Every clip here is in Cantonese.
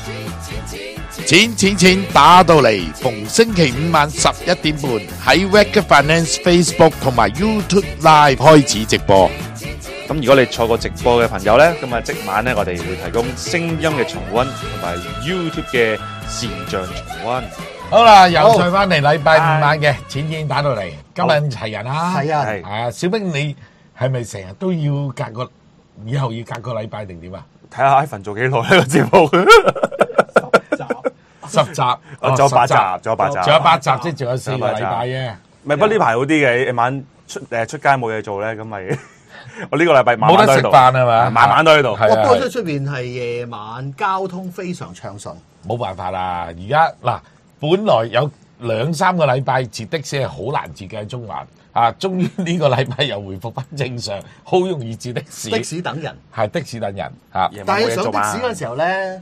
錢打到嚟，逢星期五晚11點半喺 Wacker Finance Facebook 同埋 YouTube Live 開始直播。 咁如果你錯過直播嘅朋友呢，咁啊即晚呢，我哋會提供聲音嘅重溫同埋 YouTube 嘅視像重溫。 好啦，又再翻嚟禮拜五晚嘅錢打到嚟，今日齊人啦。 係啊， 係啊，小兵你係咪成日都要以後要隔個禮拜定點啊？ 睇下 Ivan 做幾耐呢個節目。 10集， 仲有8集，仲有8集， 即係仲有4個禮拜啫。 咪不過呢排好啲嘅，夜晚出街冇嘢做咧，咁咪我呢個禮拜晚冇得食飯係嘛？ 晚晚都喺度。 我不過出邊係夜晚交通非常暢順， 冇辦法啦。而家嗱，本來有2-3個禮拜截的士係好難截嘅喺中環啊，終於呢個禮拜又回復翻正常，好容易截的士。 的士等人係的士等人嚇， 但係上的士嗰陣時候咧。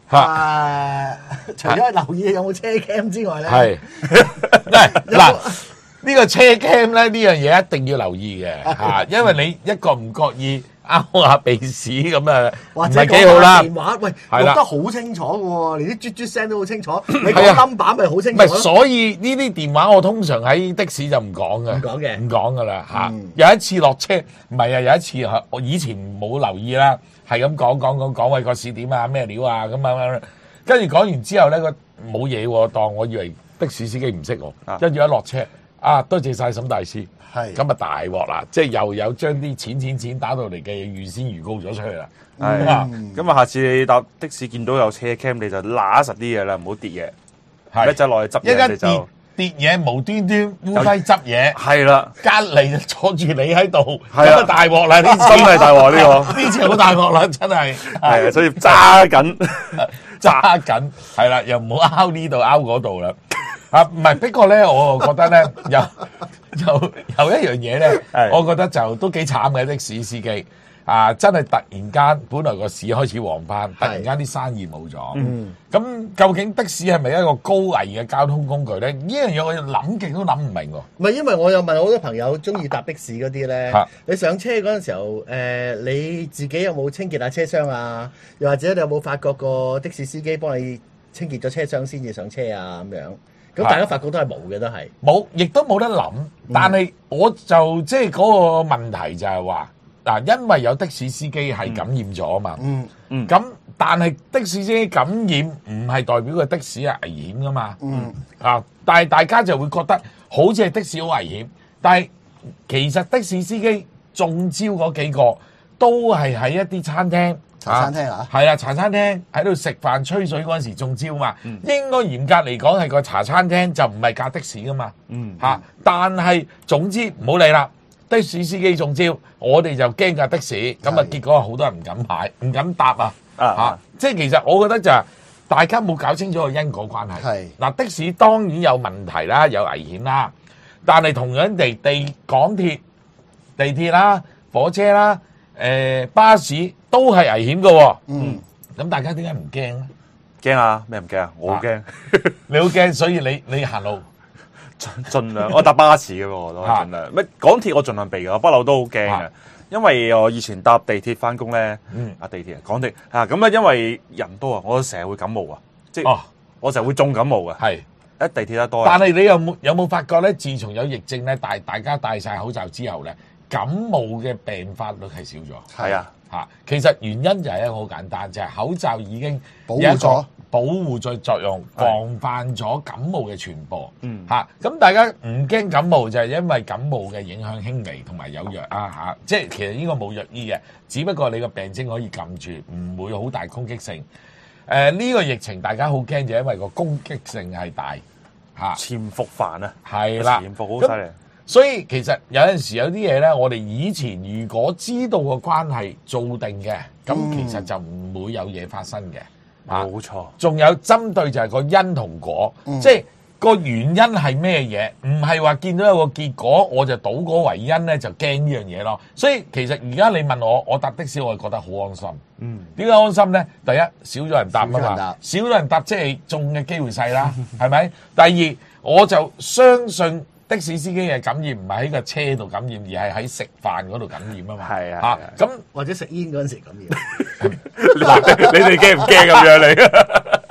除咗留意有冇車 cam 之外咧， 係嗱呢個車 cam 咧呢樣嘢一定要留意嘅嚇，因為你一個唔覺意勾下鼻屎咁啊， 或者幾好啦。 電話喂錄得好清楚嘅喎，連啲啜啜聲都好清楚，你講 number 咪好清楚。 唔係，所以呢啲電話我通常喺的士就唔講嘅，唔講嘅啦嚇。有一次落車，唔係啊，有一次我以前冇留意啦。係咁講，喂個市點啊，咩料啊，咁啊，跟住講完之後咧，個冇嘢喎，當我以為的士司機唔識我，跟住一落車，多謝晒沈大師，係咁啊大鑊啦，即係又有將啲錢打到嚟嘅嘢預先預告咗出去啦， 咁啊，下次你搭的士見到有車 cam，你就揦實啲嘢啦，唔好跌嘢，一陣落去執嘢你就。 跌嘢無端端烏龜執嘢， 係啦， 隔離就坐住你喺度， 咁啊大鑊啦！呢次真係大鑊呢個， 呢次好大鑊啦，真係。 係啊，所以揸緊， 係啦，又唔好拗呢度拗嗰度啦。唔係，不過咧，我覺得咧，有一樣嘢咧，我覺得就都幾慘嘅的士司機。真係突然間，本來個市開始旺翻，突然間啲生意冇咗。咁究竟的士係咪一個高危嘅交通工具咧？呢樣嘢我諗極都諗唔明喎。 唔係，因為我有問好多朋友中意搭的士嗰啲咧，你上車嗰陣時候，你自己有冇清潔下車廂啊？又或者你有冇發覺個的士司機幫你清潔咗車廂先至上車啊？咁樣，咁大家發覺都係冇嘅，都係冇，亦都冇得諗。但係我就即係嗰個問題就係話。因為有的士司機係感染咗啊嘛，咁但係的士司機感染唔係代表個的士係危險噶嘛，但係大家就會覺得好似係的士好危險，但係其實的士司機中招嗰幾個都係喺一啲餐廳、 茶餐廳啊， 係啊，茶餐廳喺度食飯吹水嗰陣時中招嘛，應該嚴格嚟講係個茶餐廳就唔係架的士噶嘛，但係總之唔好理啦。的士司機中招，我哋就驚架的士，咁啊結果好多人唔敢買，唔敢搭啊！即係其實我覺得就係大家冇搞清楚個因果關係。嗱，的士當然有問題啦，有危險啦，但係同樣地港鐵、地鐵啦、火車啦、巴士都係危險㗎。咁大家點解唔驚咧？ 驚啊！咩唔驚啊？我好驚， 你好驚，所以你行路。 盡量，我搭巴士嘅我都盡量。乜港鐵我盡量避嘅，我不嬲都好驚嘅。因為我以前搭地鐵翻工咧，地鐵港鐵咁咧，因為人多啊，我成日會感冒啊，即係我成日會中感冒嘅。係一地鐵得多。但係你有冇發覺咧？自從有疫症咧，大家戴晒口罩之後咧，感冒嘅病發率係少咗。係啊，其實原因就係一個好簡單，就係口罩已經有一個保護作用，防範咗感冒嘅傳播。咁大家唔驚感冒就係因為感冒嘅影響輕微同埋有藥即係其實呢個冇藥醫嘅，只不過你個病徵可以撳住，唔會好大攻擊性。呢個疫情大家好驚就係因為個攻擊性係大潛伏煩啊， 係啦， 潛伏好犀利。 所以其實有陣時有啲嘢咧，我哋以前如果知道個關係做定嘅，咁其實就唔會有嘢發生嘅。 冇錯， 仲有針對就係個因同果，即係個原因係咩嘢？唔係話見到有個結果我就倒果為因咧，就驚呢樣嘢咯。所以其實而家你問我搭的士，我係覺得好安心。點解安心咧？第一，少咗人搭啊嘛，少咗人搭即係中嘅機會細啦，係咪？第二，我就相信。的士司機嘅感染唔係喺個車度感染，而係喺食飯嗰度感染啊嘛。係啊，咁或者食煙嗰陣時感染。 嗱，你哋驚唔驚咁樣你？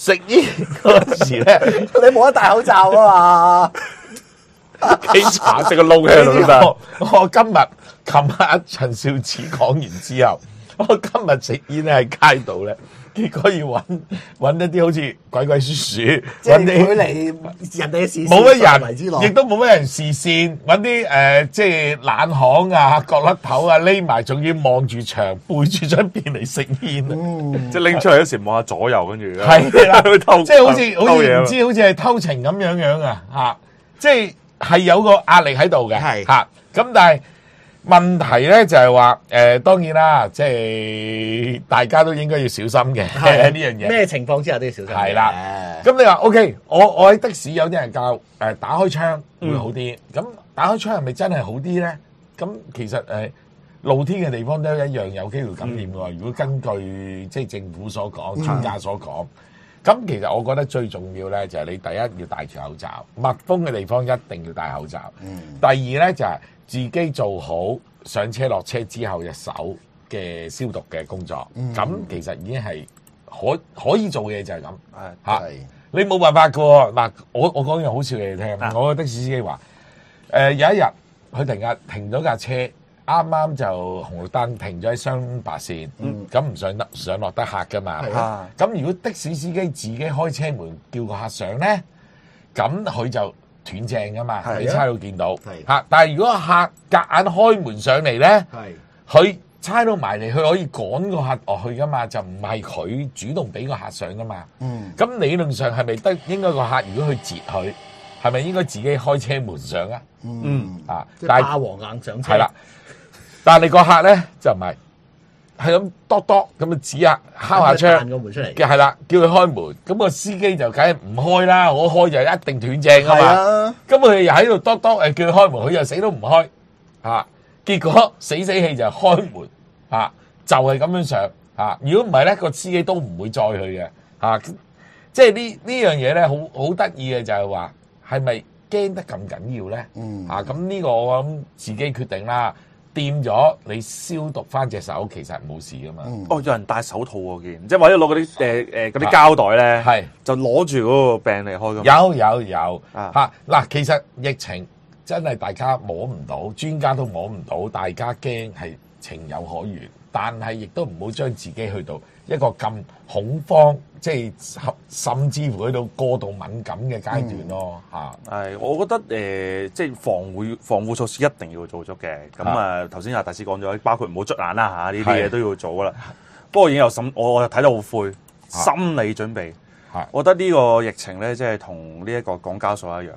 食煙嗰時咧， 你冇得戴口罩啊嘛。 幾慘， 食個窿喺度都得。 我琴日陳肇始講完之後，我今日食煙咧喺街度咧，結果要揾一啲好似鬼鬼祟祟， 即係距離人哋嘅視線冇乜範圍之內人，亦都冇乜人視線，揾啲即係冷巷啊、角落頭啊，匿埋，仲要望住牆，背住張邊嚟食煙啊！ 即係拎出嚟嗰時望下左右，跟住係啦， 偷即係好似嘢唔知好似係偷情咁樣啊嚇！即係有個壓力喺度嘅係嚇。咁但係問題咧就係話當然啦，即係大家都應該要小心嘅呢樣嘢。 咩情況之下都要小心。 係啦，咁你話 OK，我喺的士有啲人教打開窗會好啲，咁打開窗係咪真係好啲咧？咁其實露天嘅地方都一樣有機會感染喎。如果根據即係政府所講、專家所講，咁其實我覺得最重要咧就係你第一要戴住口罩，密封嘅地方一定要戴口罩。第二咧就係自己做好上車落車之後嘅手嘅消毒嘅工作。咁其實已經係可以做嘅嘢就係咁嚇。你冇辦法嘅喎。嗱，我講樣好笑嘅嘢聽。我個的士司機話有一日佢停咗架車，啱啱就紅綠燈停咗喺雙白線，咁唔上落得客噶嘛。咁如果的士司機自己開車門叫個客上咧，咁佢就斷正噶嘛。你差佬見到嚇，但係如果客夾硬開門上嚟咧，佢差佬埋嚟，佢可以趕個客落去噶嘛，就唔係佢主動俾個客上噶嘛。咁理論上係咪應該個客如果去截佢，係咪應該自己開車門上啊？ 即係霸王硬上車。 係啦，但係你個客咧就唔係，係咁篤篤咁啊指下敲下窗， 彈個門出嚟。 係啦，叫佢開門，咁個司機就梗係唔開啦，我開就一定斷正啊嘛。咁佢又喺度篤篤叫佢開門，佢又死都唔開啊！結果死氣就開門啊，就係咁樣上啊！如果唔係咧，個司機都唔會載佢嘅啊！即係呢樣嘢咧，好得意嘅就係話，係咪驚得咁緊要咧？咁呢個我諗自己決定啦。掂咗你消毒翻隻手，其實冇事噶嘛。 有人戴手套喎，見即係或者攞嗰啲嗰啲膠袋咧，係就攞住嗰個病嚟開㗎。有嗱，其實疫情真係大家摸唔到，專家都摸唔到，大家驚係情有可原，但係亦都唔好將自己去到一個咁恐慌，即係甚至乎去到過度敏感嘅階段咯。 我覺得即係防護措施一定要做足嘅。咁頭先阿大師講咗，包括唔好捽眼啦呢啲嘢都要做噶啦。不過已經有我又睇得好灰，心理準備。我覺得呢個疫情咧，即係同呢一個港交所一樣。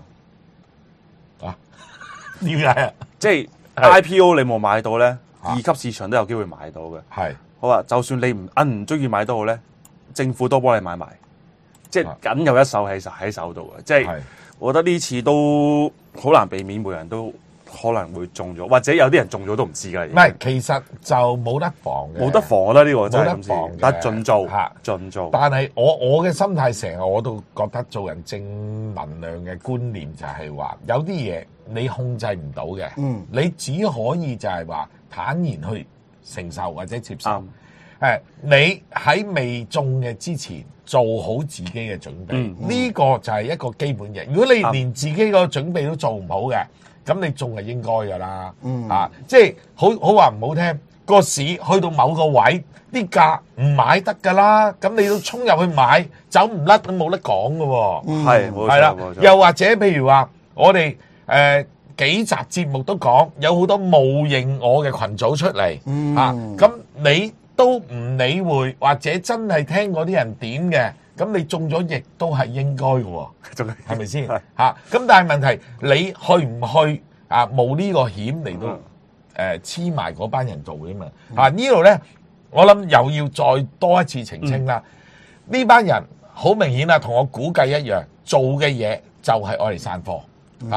點解啊？ 即係 IPO 你冇買到咧，二級市場都有機會買到嘅。好啊，就算你唔中意買都好咧，政府都幫你買埋，即係僅有一手喺手度嘅。即係我覺得呢次都好難避免，每人都可能會中咗，或者有啲人中咗都唔知㗎。 唔係，其實就冇得防嘅， 冇得防。我覺得呢個真係咁防， 但係盡做。 但係我嘅心態成日我都覺得做人正能量嘅觀念就係話，有啲嘢你控制唔到嘅，你只可以就係話坦然去承受或者接受。你喺未中嘅之前做好自己嘅準備，呢個就係一個基本嘢。如果你連自己個準備都做唔好嘅，咁你中係應該噶啦。即係好話唔好聽，個市去到某個位，啲價唔買得噶啦，咁你都衝入去買，走唔甩都冇得講噶喎。係啦，又或者譬如話我哋幾集節目都講，有好多冒認我嘅群組出嚟，咁你都唔理會，或者真係聽嗰啲人點嘅，咁你中咗亦都係應該嘅，係咪先？咁但係問題，你去唔去冒呢個險嚟到黐埋嗰班人做嘅嘛？呢度咧，我諗又要再多一次澄清啦。呢班人好明顯同我估計一樣，做嘅嘢就係愛嚟散貨。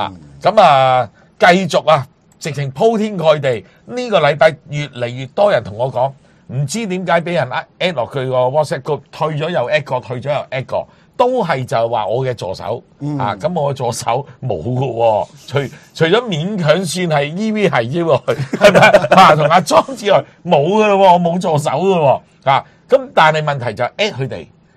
繼續直情鋪天蓋地。呢個禮拜越嚟越多人同我講，唔知點解俾人 at 落佢個 WhatsApp group，退咗又 at 過，退咗又 at 過，都係就係話我嘅助手。咁我嘅助手冇㗎喎，除咗勉強算係 EV 係啫，係咪同阿莊之外冇㗎咯喎，我冇助手㗎喎。咁但係問題就係 at 佢哋，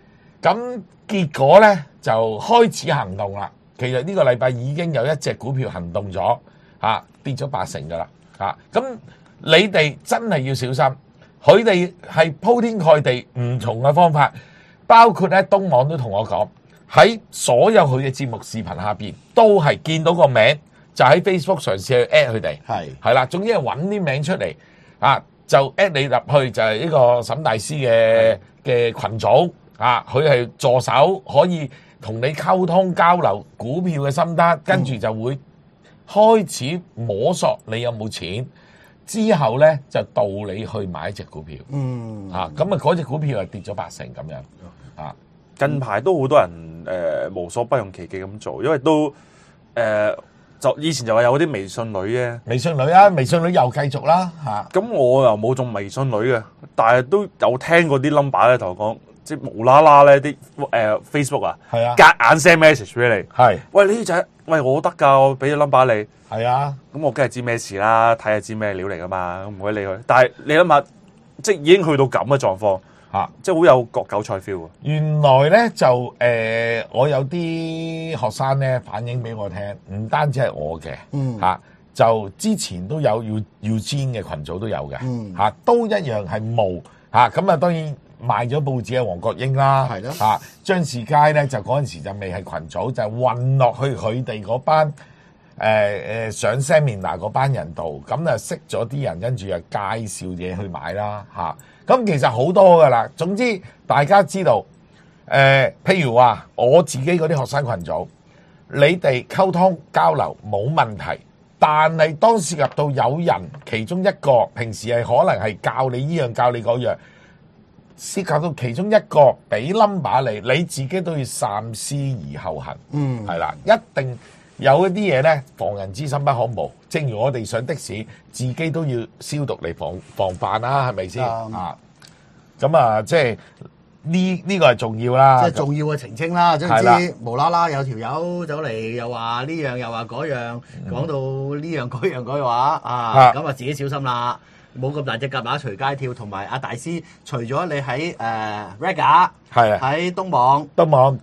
咁結果咧就開始行動啦。其實呢個禮拜已經有一隻股票行動咗，跌咗80%噶啦，咁你哋真係要小心，佢哋係鋪天蓋地唔同嘅方法，包括咧東網都同我講，喺所有佢嘅節目視頻下邊都係見到個名，就喺 Facebook 嘗試去 at 佢哋，係啦，總之係揾啲名出嚟，就 at 你入去就係呢個沈大師嘅群組，佢係助手可以同你溝通交流股票嘅心得，跟住就會開始摸索你有冇錢，之後咧就導你去買一隻股票，咁啊嗰隻股票係跌咗80%咁樣， 近排都好多人無所不用其極咁做，因為都就以前就話有嗰啲微信女嘅， 微信女啊，微信女又繼續啦咁我又冇中微信女嘅，但係都有聽過啲 number 咧同我講，即係無啦啦咧啲Facebook 係啊， 夾硬 send message 俾你， 係， 喂呢仔，喂我得㗎，我俾咗 number 你， 係啊， 咁我梗係知咩事啦，睇下知咩料嚟㗎嘛，唔可以理佢。但係你諗下，即係已經去到咁嘅狀況。即係好有割韭菜 feel 啊！ 原來咧就我有啲學生咧反映俾我聽，唔單止係我嘅，就之前都有要煎嘅群組都有嘅，都一樣係冇咁啊！當然賣咗報紙嘅黃國英啦，係咯，張士佳咧就嗰陣時就未係群組，就運落去佢哋嗰班上 seminar 嗰班人度，咁啊識咗啲人，跟住又介紹嘢去買啦，咁其實好多噶啦，總之大家知道，譬如話我自己嗰啲學生群組，你哋溝通交流冇問題，但係當涉及到有人其中一個平時係可能係教你依樣教你嗰樣，涉及到其中一個俾 number 你自己都要三思而後行，係啦，一定有一啲嘢咧，防人之心不可無。正如我哋上的士，自己都要消毒嚟防範啦，係咪先？咁啊，即係呢個係重要啦。 即係重要嘅澄清啦。總之無啦啦有條友走嚟，又話呢樣又話嗰樣，講到呢樣嗰樣嗰話咁啊自己小心啦。冇咁大隻蛤乸隨街跳，同埋阿大師，除咗你喺Rega 喺東網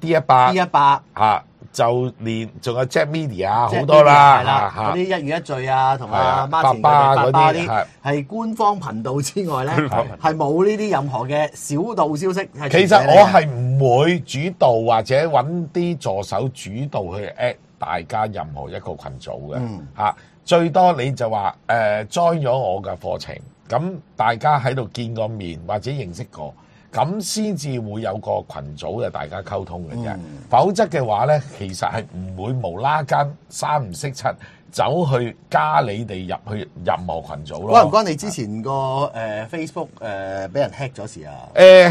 D100 就連仲有 Jack Media 好多啦， 嗰啲一語一句啊，同埋阿媽田嗰啲係官方頻道之外咧，係冇呢啲任何嘅小道消息。 其實我係唔會主導或者揾啲助手主導去 at 大家任何一個群組嘅，最多你就話join咗我嘅課程，咁大家喺度見個面或者認識過。咁先至會有個群組嘅大家溝通嘅啫，否則嘅話咧，其實係唔會無啦間三唔識七走去加你哋入去任何群組咯。 關唔關你之前個Facebook 俾人 hack 咗事啊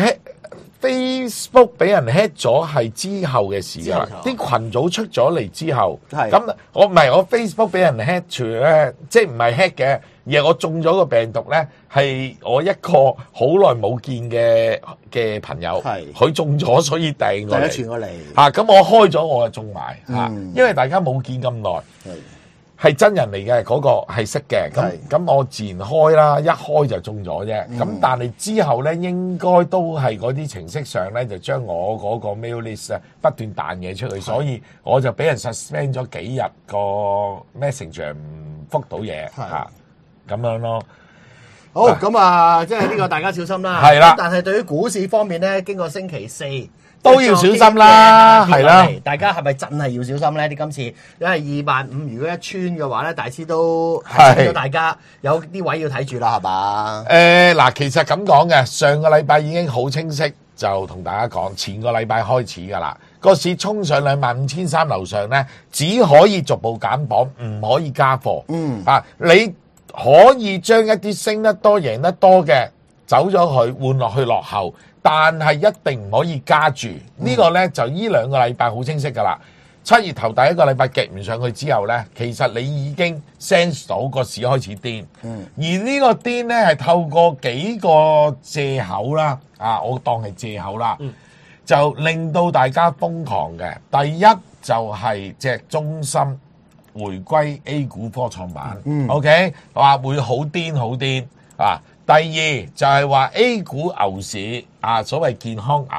？Facebook 俾人 hack 咗係之後嘅事啊！啲群組出咗嚟之後，咁我 Facebook 俾人 hack 住咧，即係唔係 hack 嘅，而係我中咗個病毒咧，係我一個好耐冇見嘅朋友，佢中咗，所以掟過嚟， 傳過嚟咁我開咗我就中埋因為大家冇見咁耐。係真人嚟嘅，嗰個係識嘅，咁我自然開啦，一開就中咗啫。咁但係之後咧，應該都係嗰啲程式上咧，就將我嗰個 mail list 不斷彈嘢出去，所以我就俾人 suspend 咗幾日個 Messenger 唔覆到嘢咁樣咯。 好，咁啊，即係呢個大家小心啦。 係啦， 但係對於股市方面咧，經過星期四。 都要小心啦，係啦。 大家係咪真係要小心咧？啲今次因為25000，如果一穿嘅話咧，大師都提醒咗大家有啲位要睇住啦，係嘛？ 嗱，其實咁講嘅，上個禮拜已經好清晰，就同大家講，前個禮拜開始㗎啦。個市衝上25300樓上咧，只可以逐步減磅，唔可以加貨。你可以將一啲升得多、贏得多嘅走咗去換落去落後。但係一定唔可以加住，呢個呢，就呢2個禮拜好清晰㗎啦。7月頭第一個禮拜極唔上去之後呢，其實你已經 sense 到個市開始癲。而呢個癲呢，係透過幾個藉口啦，我當係藉口啦，就令到大家瘋狂嘅。第一就係隻中芯回歸 A 股科創板，OK 話會好癲好癲啊！第二就係話 A 股牛市所謂健康牛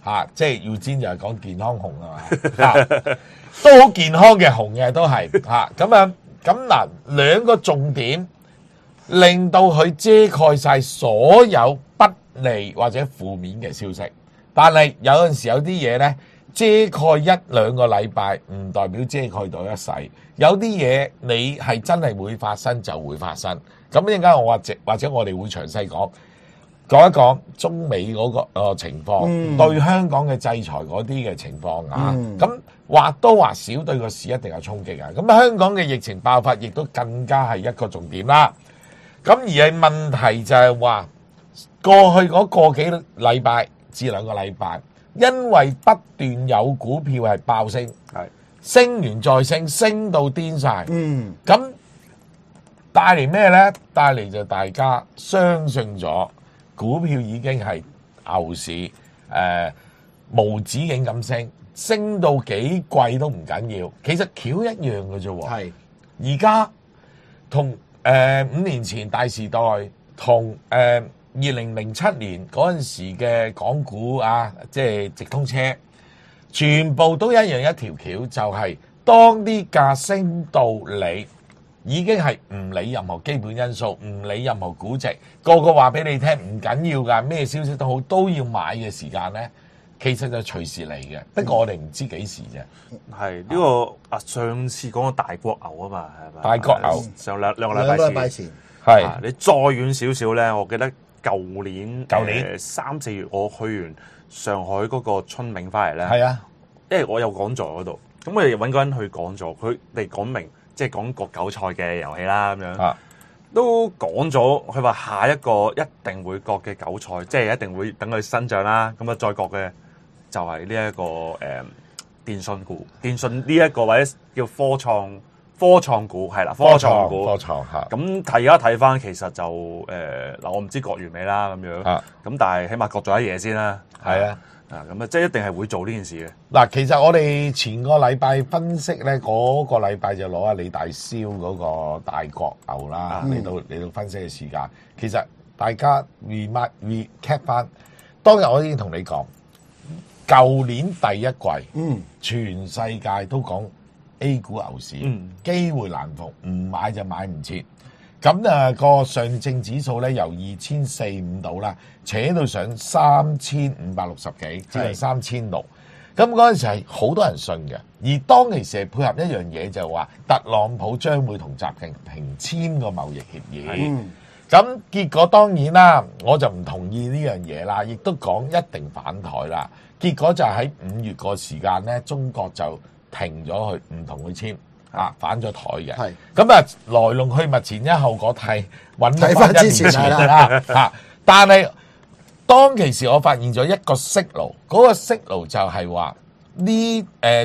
即係要煎就係講健康紅啊嘛，都好健康嘅紅嘅都係咁嗱，兩個重點令到佢遮蓋晒所有不利或者負面嘅消息，但係有陣時有啲嘢咧遮蓋一兩個禮拜唔代表遮蓋到一世，有啲嘢你係真係會發生就會發生。咁一陣間我或者我哋會詳細講一講中美嗰個情況，對香港嘅制裁嗰啲嘅情況咁或多或少對個市一定有衝擊啊！咁香港嘅疫情爆發亦都更加係一個重點啦。咁而係問題就係話過去嗰個幾禮拜至兩個禮拜，因為不斷有股票係爆升，升完再升，升到癲晒。咁帶嚟咩呢？帶嚟就大家相信咗股票已經係牛市，無止境咁升，升到幾貴都唔緊要。其實橋一樣嘅啫。係而家同5年前大時代，同2007年嗰陣時嘅港股即係直通車，全部都一樣一條橋，就係當啲價升到你已經係唔理任何基本因素，唔理任何估值，個個話俾你聽唔緊要㗎，咩消息都好都要買嘅時間咧，其實就隨時嚟嘅。不過我哋唔知幾時啫。 係呢個上次講個大國牛啊嘛，係咪？ 大國牛上兩個禮拜前係你再遠少少咧，我記得舊年3、4月我去完上海嗰個春茗翻嚟咧， 係啊， 因為我有講座嗰度，咁我哋揾個人去講座，佢哋講明。即係講割韭菜嘅遊戲啦，咁樣都講咗。佢話下一個一定會割嘅韭菜，即係一定會等佢生長啦。咁再割嘅就係呢一個電信股，電信呢一個或者叫科創股係啦，科創股。咁而家睇翻，其實就我唔知割完未啦，咁樣。咁但係起碼割咗一嘢先啦。係啊。咁即係一定係會做呢件事嘅。 嗱，其實我哋前個禮拜分析咧，嗰個禮拜就攞阿李大霄嗰個大國牛啦，嚟到分析嘅時間。其實大家 recap 翻，當日我已經同你講，舊年第一季，全世界都講 A 股牛市，機會難逢，唔買就買唔切。咁個上證指數咧由2400-25到啦，扯到上3560幾，即係3600。咁嗰陣時係好多人信嘅，而當其時係配合一樣嘢，就話特朗普將會同習近平簽個貿易協議。咁結果當然啦，我就唔同意呢樣嘢啦，亦都講一定反台啦。結果就喺5月個時間咧，中國就停咗佢，唔同佢簽。反咗台嘅，咁來龍去脈前因後果睇揾翻之前啦。但係當其時我發現咗一個息路，嗰個息路就係話呢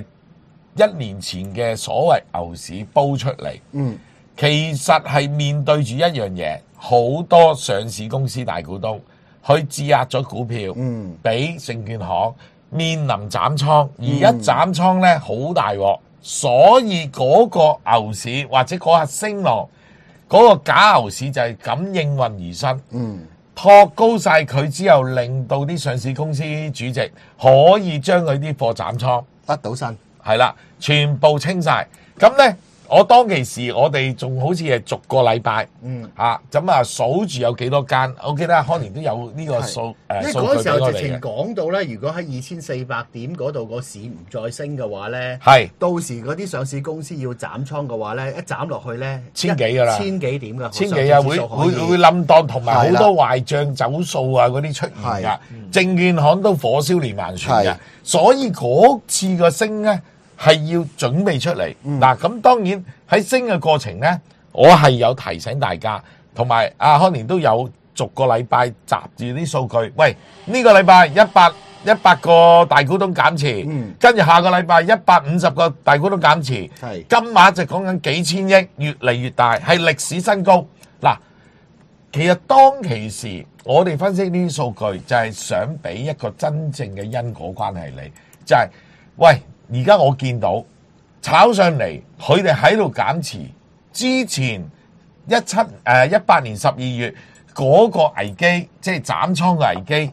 1年前嘅所謂牛市煲出嚟，其實係面對住一樣嘢，好多上市公司大股東去質押咗股票，俾證券行面臨斬倉，而一斬倉咧好大鑊。所以嗰個牛市或者嗰下升浪，嗰個假牛市就係咁應運而生，托高晒佢之後，令到啲上市公司主席可以將佢啲貨斬倉， 得到身， 係啦，全部清晒。咁咧，我當其時我哋仲好似係逐個禮拜，咁數住有幾多間。我記得康年都有呢個數， 因為嗰時候直情講到咧，如果喺2400點嗰度個市唔再升嘅話咧，到時嗰啲上市公司要斬倉嘅話咧，一斬落去咧千幾㗎啦， 千幾點㗎， 千幾啊，會冧檔，同埋好多壞帳走數啊嗰啲出現㗎，證券行都火燒連環船㗎，所以嗰次個升咧。係要準備出嚟嗱，咁當然喺升嘅過程咧，我係有提醒大家，同埋阿康年都有逐個禮拜集住啲數據。喂，呢個禮拜100個大股東減持，跟住下個禮拜150個大股東減持，金額就講緊幾千億，越嚟越大，係歷史新高。嗱，其實當其時我哋分析呢啲數據，就係想俾一個真正嘅因果關係你，就係喂。而家我見到炒上嚟，佢哋喺度減持。之前18年12月嗰個危機，即係斬倉嘅危機，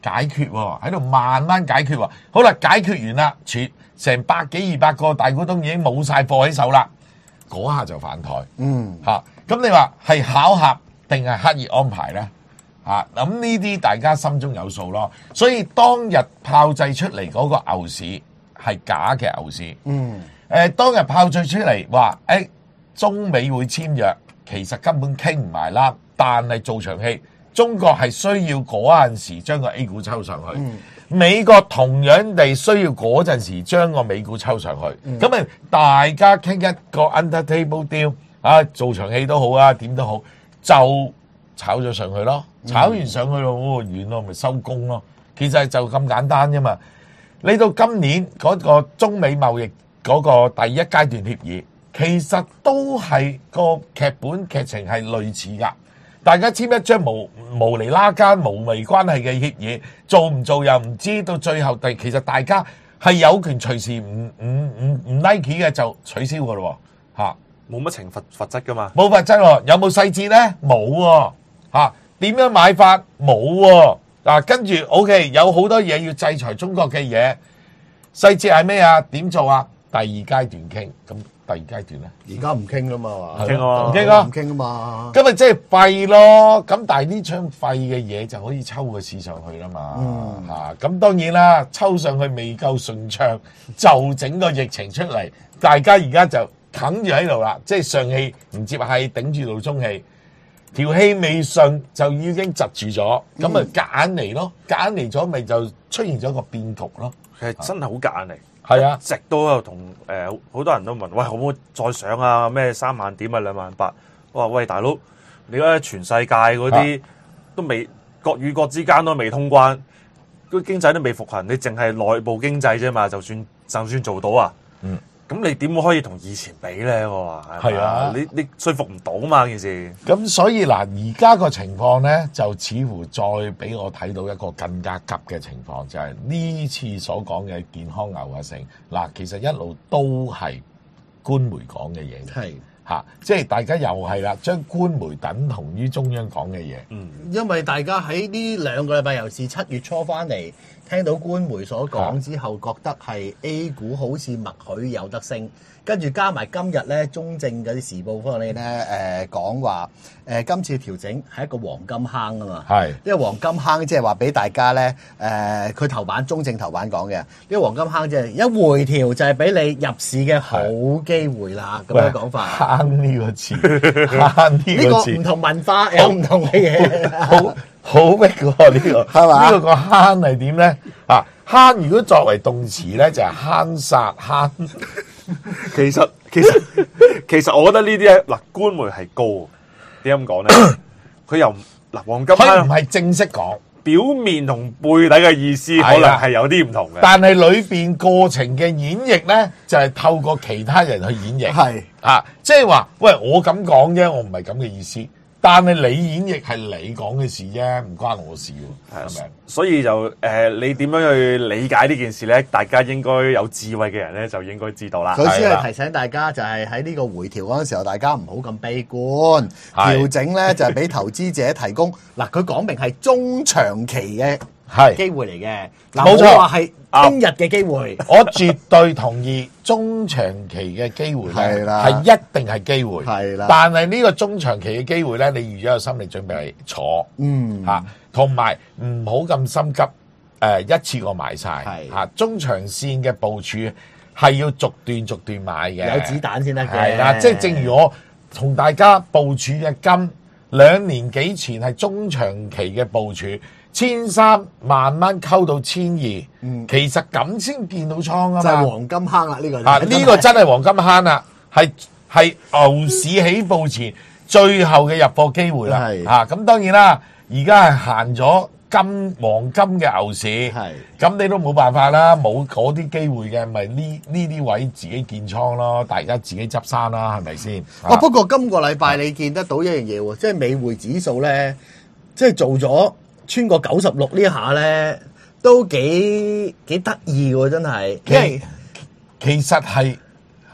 解決喎，喺度慢慢解決喎。好啦，解決完啦，成百幾200個大股東已經冇晒貨喺手啦，嗰下就反台。咁你話係巧合定係刻意安排咧？咁呢啲大家心中有數咯。所以當日炮製出嚟嗰個牛市係假嘅牛市。當日炮製出嚟話中美會簽約，其實根本傾唔埋啦。但係做場戲，中國係需要嗰陣時將個 A 股抽上去，美國同樣地需要嗰陣時將個美股抽上去。咁咪大家傾一個 under table deal 做場戲都好啊，點都好，就炒咗上去咯。炒完上去咯，完咯，咪收工咯。其實就咁簡單啫嘛。你到今年嗰個中美貿易嗰個第一階段協議，其實都係個劇情係類似噶。大家簽一張無厘啦間無微關係嘅協議，做唔做又唔知，到最後其實大家係有權隨時唔 like 嘅就取消噶咯。 冇乜懲罰則噶嘛？ 冇罰則喎，有冇細節咧？冇喎。點樣買法？冇喎。跟住 OK， 有好多嘢要制裁中國嘅嘢，細節係咩啊？點做啊？第二階段傾，咁第二階段咧？ 而家唔傾啦嘛， 唔傾啊嘛。咁咪即係廢咯。咁但係呢場廢嘅嘢就可以抽個市上去啦嘛。咁當然啦，抽上去未夠順暢，就整個疫情出嚟，大家而家就啃住喺度啦，即係上氣唔接氣，頂住到中氣，條氣未順就已經窒住咗，咁咪夾硬嚟咯，夾硬嚟咗咪就出現咗個變局咯。 其實真係好夾硬嚟。 係啊， 一直都喺度同好多人都問，喂，可唔可以再上啊？咩3萬點啊，28000？我話喂，大佬，你而家全世界嗰啲都未國與國之間都未通關，個經濟都未復行，你淨係內部經濟啫嘛，就算做到啊，咁你點可以同以前比咧？我話係啊，你說服唔到嘛件事。咁所以嗱，而家個情況咧，就似乎再俾我睇到一個更加急嘅情況，就係呢次所講嘅健康牛啊成嗱，其實一路都係官媒講嘅嘢，係即係大家又係啦，將官媒等同於中央講嘅嘢。 因為大家喺呢2個禮拜，尤其是7月初翻嚟，聽到官媒所講之後，覺得係 A 股好似默許有得升，跟住加埋今日咧中證嗰啲時報方面咧講話今次調整係一個黃金坑啊嘛，係因為黃金坑即係話俾大家咧佢頭版中證頭版講嘅，呢個黃金坑即係一回調就係俾你入市嘅好機會啦，咁樣講法。 坑呢個詞，坑呢個字， 唔同文化有唔同嘅嘢， 好逼喎呢個，係嘛？呢個個坑係點咧？坑如果作為動詞咧，就係坑殺坑。 其實我覺得呢啲咧，嗱，官媒係高，點解咁講咧？佢又嗱黃金坑， 佢唔係正式講， 表面同背底嘅意思可能係有啲唔同嘅， 但係裏邊過程嘅演繹咧，就係透過其他人去演繹，係即係話，喂，我咁講啫，我唔係咁嘅意思。但係你演繹係你講嘅事啫，唔關我事喎，係咪？ 所以就你點樣去理解呢件事咧？大家應該有智慧嘅人咧，就應該知道啦。 首先係提醒大家，就係喺呢個回調嗰陣時候，大家唔好咁悲觀。調整咧就係俾投資者提供嗱，佢講明係中長期嘅機會嚟嘅，冇錯話係今日嘅機會。 我絕對同意中長期嘅機會咧，係一定係機會。係啦，但係呢個中長期嘅機會咧，你預咗有心理準備嚟坐，同埋唔好咁心急，一次過買晒。中長線嘅部署係要逐段買嘅， 有子彈先得嘅。 係啦，即係正如我同大家部署嘅金，2年幾前係中長期嘅部署。1300慢慢溝到1200，其實咁先見到倉啊嘛， 就係黃金坑啦呢個。 呢個真係黃金坑啦，係牛市起步前最後嘅入貨機會啦。咁當然啦，而家係行咗黃金嘅牛市，咁你都冇辦法啦，冇嗰啲機會嘅，咪呢啲位自己建倉咯，大家自己執生啦，係咪先？ 不過今個禮拜你見得到一樣嘢喎，即係美匯指數咧，即係做咗穿過96呢下咧，都幾得意喎，真係。 其實係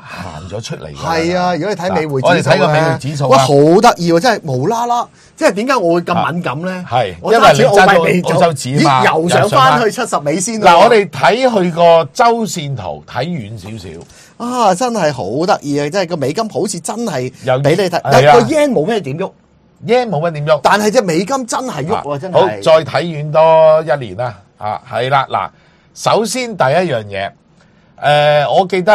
行咗出嚟。 係啊，如果你睇美匯我哋指數睇個美匯指數哇，好得意喎！真係無啦啦，即係點解我會咁敏感咧？ 係我因為你揸澳幣到澳洲紙啊嘛， 咦又上翻去70美先嗱，我哋睇佢個周線圖，睇遠少少。 啊，真係好得意啊！即係個美金好似真係有俾你睇，但係啊個 yen 冇咩點喐， yen 冇乜點喐， 但係隻美金真係喐喎，真好， 係。 再睇遠多一年啦。係啦，嗱，首先第一樣嘢，我記得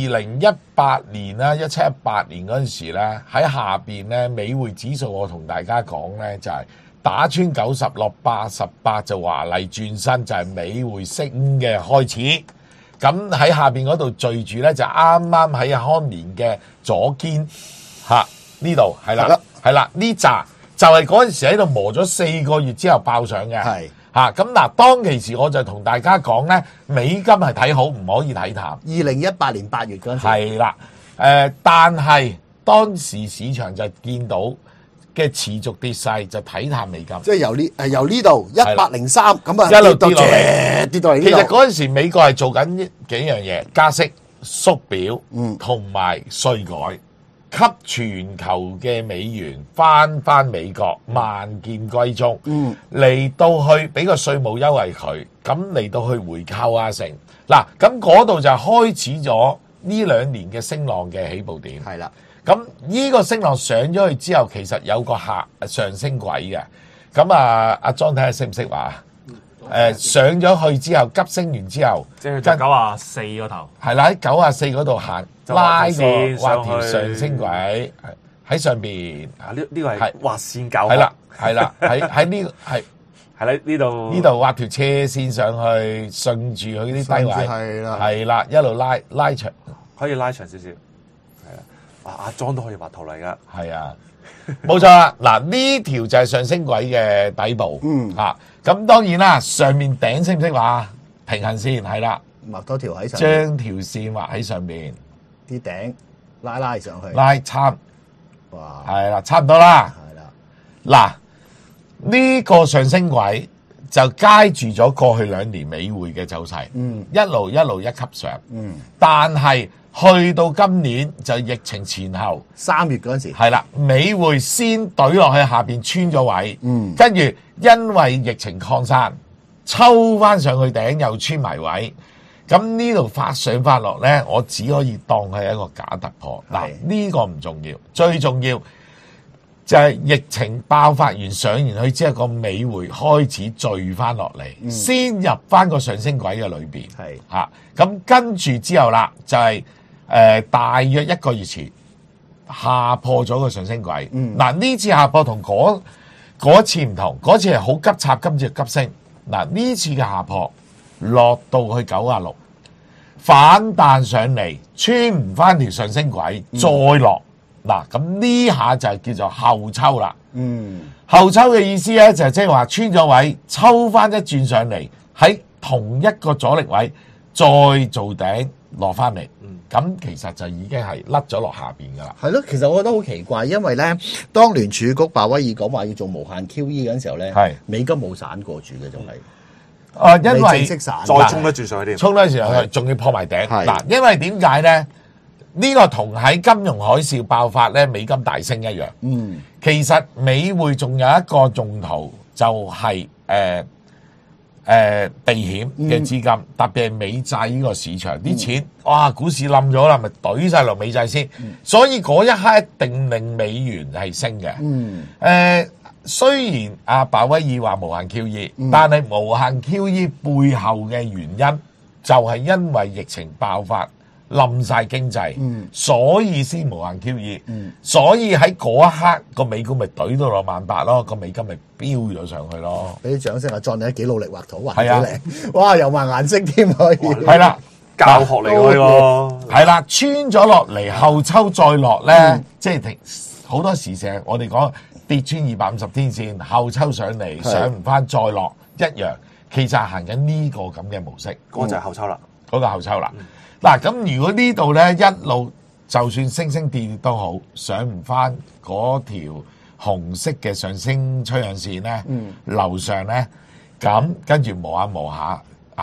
2018年啦，17、18年嗰陣時咧，喺下邊咧美匯指數，我同大家講咧就係打穿90落88就華麗轉身，就係美匯升嘅開始。咁喺下邊嗰度聚住咧，就啱啱喺康年嘅左肩呢度係啦，係啦，呢扎就係嗰陣時喺度磨咗4個月之後爆上嘅。 係咁嗱，當其時我就同大家講咧，美金係睇好，唔可以睇淡。 2018年8月嗰陣時， 係啦，但係當時市場就見到嘅持續跌勢，就睇淡美金。 即係由呢度103咁啊， 一路跌落嚟， 跌到嚟呢度。 其實嗰陣時美國係做緊幾樣嘢，加息、縮表，同埋稅改，吸全球嘅美元翻美國，萬劍歸宗，嚟到去俾個稅務優惠佢，咁嚟到去回購啊成嗱，咁嗰度就開始咗呢2年嘅升浪嘅起步點。 係啦， 咁呢個升浪上咗去之後，其實有個上升軌嘅。咁阿莊睇下識唔識話？上咗去之後急升完之後， 即係94個頭， 係啦，喺94嗰度行，拉個畫條上升軌喺上邊。 呢個係畫線教學。係啦，喺呢個係啦，呢度畫條車線上去，順住佢啲低位，係啦，一路拉長， 可以拉長少少。係啦，阿莊都可以畫圖嚟噶。 係啊，冇錯啦。嗱，呢條就係上升軌嘅底部。咁當然啦，上面頂識唔識畫平衡線？係啦， 畫多條喺上， 將條線畫喺上面， 啲頂拉上去， 拉差， 哇， 係啦，差唔多啦。 係啦， 嗱，呢個上升軌就街住咗過去2年美匯嘅走勢，一路一級上，但係去到今年就疫情前後 3月嗰陣時， 係啦，美匯先懟落去下邊穿咗位，跟住因為疫情擴散，抽翻上去頂又穿埋位，咁呢度發上發落呢，我只可以當係一個假突破。嗱，呢個唔重要，最重要就係疫情爆發完上完去之後，個美匯開始聚翻落嚟，先入翻個上升軌嘅裏邊。係咁跟住之後啦，就係大約1個月前下破咗個上升軌。嗱，呢次下破同嗰次唔同，嗰次係好急插，今次係急升。嗱，呢次嘅下破落到去96，反彈上嚟穿唔翻條上升軌，再落。嗱，咁呢下就係叫做後抽啦。後抽嘅意思咧就係即係話穿咗位，抽翻一轉上嚟，喺同一個阻力位再做頂落翻嚟。咁其實就已經係甩咗落下邊噶啦。 係咯，其實我覺得好奇怪，因為咧，當聯儲局鮑威爾講話要做無限 QE 嗰陣時候咧，美金冇散過住嘅，仲係因為再衝得住上去啲， 衝得住上去，仲要破埋頂。嗱，因為點解咧？呢個同喺金融海嘯爆發咧，美金大升一樣。其實美匯仲有一個用途，就係避險嘅資金，特別係美債呢個市場啲錢，哇！股市冧咗啦，咪懟晒落美債先。所以嗰一刻一定令美元係升嘅。雖然阿鮑威爾話無限 QE，但係無限 QE 背後嘅原因就係因為疫情爆發。冧晒經濟，所以先無限 QE，所以喺嗰一刻個美股咪懟到落18000咯，個美金咪飆咗上去咯。 俾啲掌聲啊！John，你幾努力畫圖，畫幾靚，哇！又畫顏色添可以。 係啦， 教學嚟嘅喎。 係啦，穿咗落嚟後抽再落咧，即係好多時成我哋講跌穿250天線，後抽上嚟上唔翻再落一樣，其實行緊呢個咁嘅模式。 嗰個就係後抽啦， 嗰個後抽啦。嗱，咁如果呢度咧一路就算升升跌跌都好，上唔翻嗰條紅色嘅上升趨向線咧，樓上咧，咁跟住磨下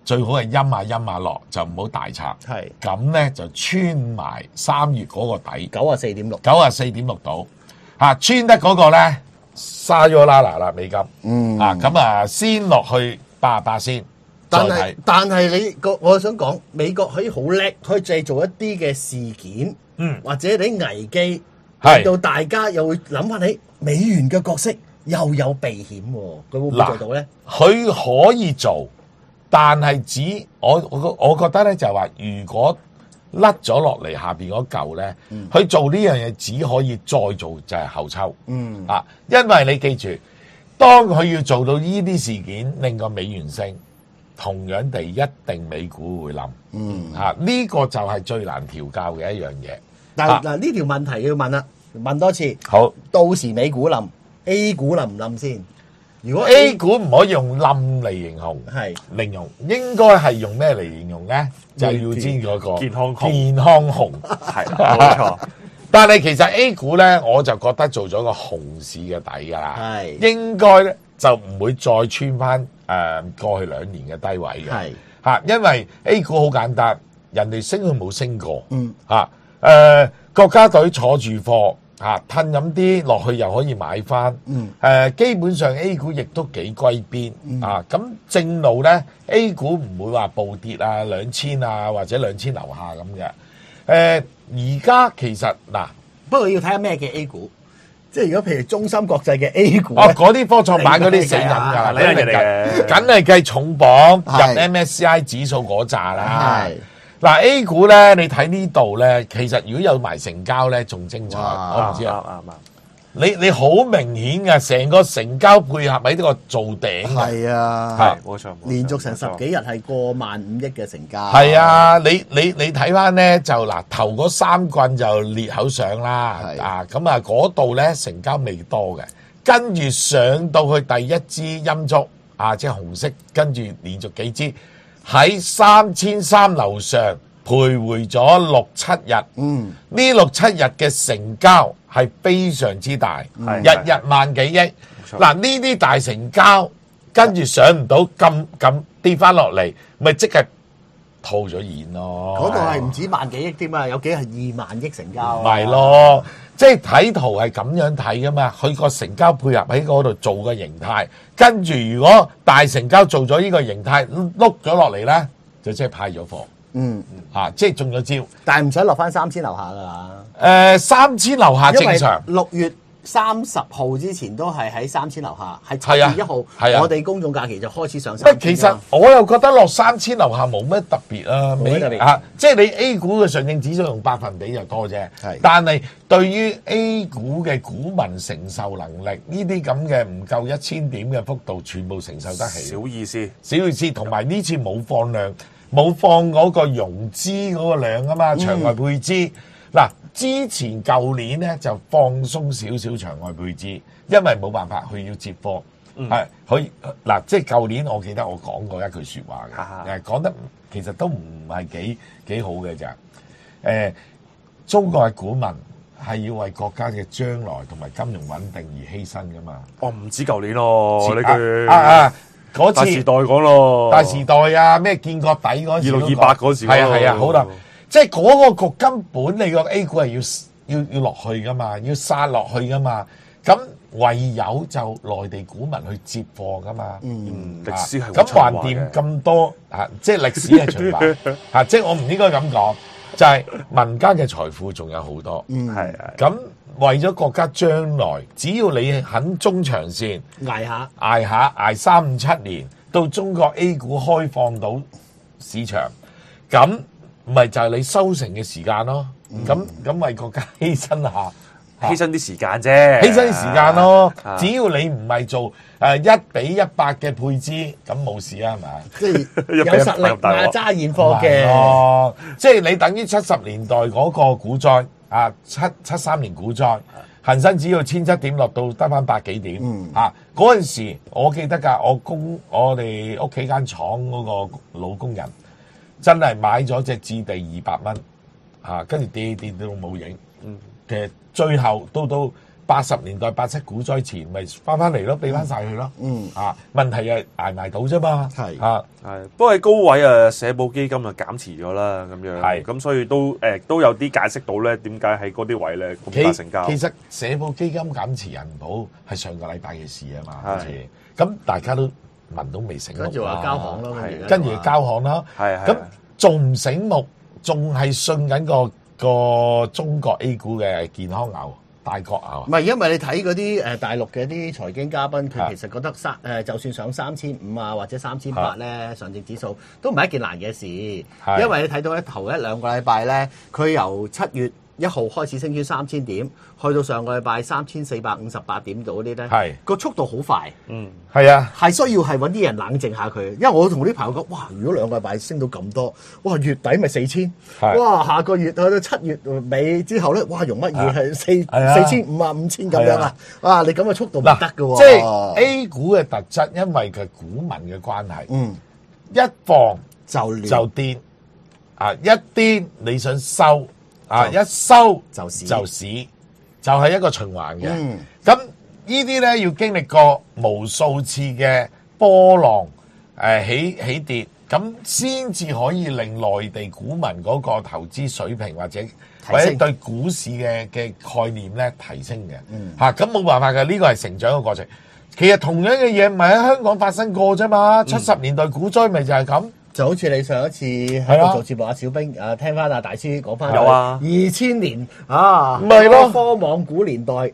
最好係陰下落，就唔好大拆。 係咁咧就穿埋3月嗰個底 94.6， 94.6度穿得嗰個咧沙咗啦美金。咁啊先落去88先。 但係我想講，美國可以好叻，可以製造一啲嘅事件，或者啲危機，令到大家又會諗翻起美元嘅角色又有避險喎，佢會唔會做到咧？ 佢可以做，但係我覺得咧就係話，如果甩咗落嚟下邊嗰嚿咧，佢做呢樣嘢只可以再做就係後抽。因為你記住，當佢要做到呢啲事件令個美元升。同樣地，一定美股會冧。呢個就係最難調教嘅一樣嘢。 但係嗱，呢條問題要問啦，問多次。 好， 到時美股冧，A 股冧唔冧先？如果 A 股唔可以用冧嚟形容，形容應該係用咩嚟形容咧？就係要知嗰個健康紅， 係冇錯。 但係其實 A 股咧，我就覺得做咗個熊市嘅底㗎啦，應該咧就唔會再穿翻過去2年嘅低位嘅，因為 A 股好簡單，人哋升佢冇升過，國家隊坐住貨褪飲啲落去又可以買翻，基本上 A 股亦都幾歸邊，咁正路咧 A 股唔會話暴跌2000或者2000樓下咁嘅，而家其實嗱， 不過要睇下咩嘅 A 股。即係如果譬如中芯國際嘅 A 股， 嗰啲科創板嗰啲死人㗎，梗係計重磅入 MSCI 指數嗰扎啦。嗱 A 股咧，你睇呢度咧，其實如果有埋成交咧，仲精彩。我唔知啊。你好明顯嘅，成個成交配合喺呢個做頂。 係啊， 係冇錯， 連續成10幾日係過15000億嘅成交。 係啊，你睇翻咧就嗱頭嗰3棍就裂口上啦，咁啊嗰度咧成交未多嘅，跟住上到去第一支陰燭即係紅色，跟住連續幾支喺3300樓上徘徊咗6-7日，呢6-7日嘅成交係非常之大，日萬幾億。嗱呢啲大成交，跟住上唔到咁跌翻落嚟，咪即係套咗現咯。 嗰度係唔止萬幾億添啊，有幾係2萬億成交。 唔係咯，即係睇圖係咁樣睇噶嘛，佢個成交配合喺嗰度做個形態，跟住如果大成交做咗呢個形態碌咗落嚟咧，就即係派咗貨。即係中咗招， 但係唔使落翻3000樓下噶啦。 3000樓下正常。 6月30號之前都係喺3000樓下，係7月1號，我哋公眾假期就開始上升。 其實我又覺得落3000樓下冇乜特別啊，冇乜特別即係你 A 股嘅上證指數用百分比就多啫。但係對於 A 股嘅股民承受能力，呢啲咁嘅唔夠1000點嘅幅度，全部承受得起。 小意思， 小意思，同埋呢次冇放量。冇放嗰個融資嗰個量啊嘛，場外配資。嗱，之前舊年咧就放鬆少少場外配資，因為冇辦法，佢要接貨，係佢嗱，即係舊年我記得我講過一句説話嘅，講得其實都唔係幾好嘅咋。中國嘅股民係要為國家嘅將來同埋金融穩定而犧牲噶嘛。 唔止舊年咯，呢句嗰次大時代講咯， 大時代啊，咩建國底嗰時 ，2628嗰時， 係啊，好啦，即係嗰個局根本你個 A 股係要落去噶嘛，要殺落去噶嘛，咁唯有就內地股民去接貨噶嘛， 歷史係咁橫掂咁多即係歷史係循環即係我唔應該咁講，就係民間嘅財富仲有好多， 係咁。為咗國家將來，只要你肯中長線捱下捱3-5-7年，到中國 A 股開放到市場，咁咪就係你收成嘅時間咯。咁為國家犧牲下， 犧牲啲時間啫， 犧牲啲時間咯。只要你唔係做1:100嘅配資，咁冇事啊，係咪？ 即係有實力揸現貨嘅， 即係你等於70年代嗰個股災。73年股災，恒生指數1700點落到得翻百幾點，嗰陣時我記得㗎，我哋屋企間廠嗰個老工人真係買咗隻置地200蚊，跟住跌到冇影，其實最後到 80年代87股災前，咪翻嚟咯，俾翻晒佢咯。問題係捱埋到啫嘛。 係不過喺高位社保基金減持咗啦，咁樣咁所以都有啲解釋到咧，點解喺嗰啲位咧咁大成交。 其實社保基金減持人保係上個禮拜嘅事啊嘛，好似咁大家都聞到未醒目， 跟住話交行咯， 跟住交行啦，咁仲唔醒目，仲係信緊個中國 A 股嘅健康牛。大國牛唔係，因為你睇嗰啲大陸嘅啲財經嘉賓，佢其實覺得就算上3500啊或者3800咧，上證指數都唔係一件難嘅事，因為你睇到咧頭一兩個禮拜咧，佢由7月1號開始升穿3000點，去到上個禮拜3458點度嗰啲咧，個速度好快。 係啊， 係需要係揾啲人冷靜下佢，因為我同啲朋友講，哇！如果2個禮拜升到咁多，哇！月底咪4000，哇！下個月去到7月尾之後咧，哇！用乜嘢係4500啊5000咁樣啊？哇！你咁嘅速度唔得㗎喎。 即係 A 股嘅特質，因為佢股民嘅關係，一放就跌，一跌你想收，一收就市，就係一個循環嘅。咁呢啲咧要經歷過無數次嘅波浪，起跌，咁先至可以令內地股民嗰個投資水平或者對股市嘅概念咧提升嘅。咁冇辦法嘅，呢個係成長嘅過程。其實同樣嘅嘢唔係喺香港發生過啫嘛。70年代股災咪就係咁。 就好似你上一次喺度做節目，阿小兵聽翻阿大師講翻， 有啊 ，2000年啊， 唔係咯， 科網股年代